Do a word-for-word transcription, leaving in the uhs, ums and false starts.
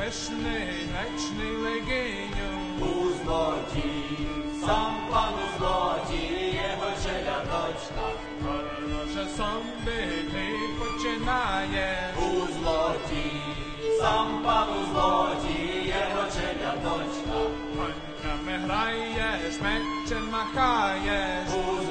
грешний, гречний легиню. У злоті, сам пан у злоті, його челя дочка. Гарно же сам бити починає. У злоті, сам пан у злоті, його челя дочка. Коньками граєш, мечем махаєш. У